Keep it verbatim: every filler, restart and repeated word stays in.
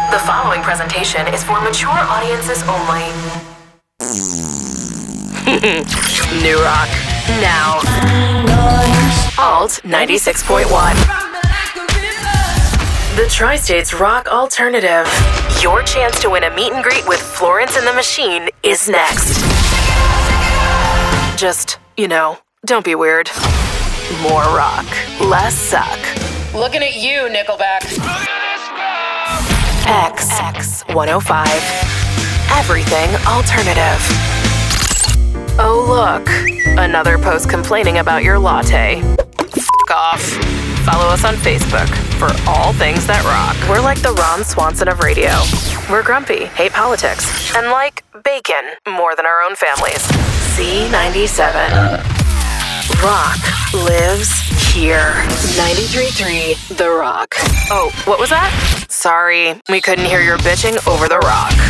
The following presentation is for mature audiences only. New rock. Now. Alt ninety-six point one. The Tri-States Rock Alternative. Your chance to win a meet and greet with Florence and the Machine is next. Just, you know, don't be weird. More rock, less suck. Looking at you, Nickelback. X X one oh five. Everything alternative. Oh, look. Another post complaining about your latte. F*** off. Follow us on Facebook for all things that rock. We're like the Ron Swanson of radio. We're grumpy, hate politics, and like bacon more than our own families. C ninety-seven. Rock lives here. ninety-three point three The Rock. Oh, what was that? Sorry, we couldn't hear your bitching over the rock.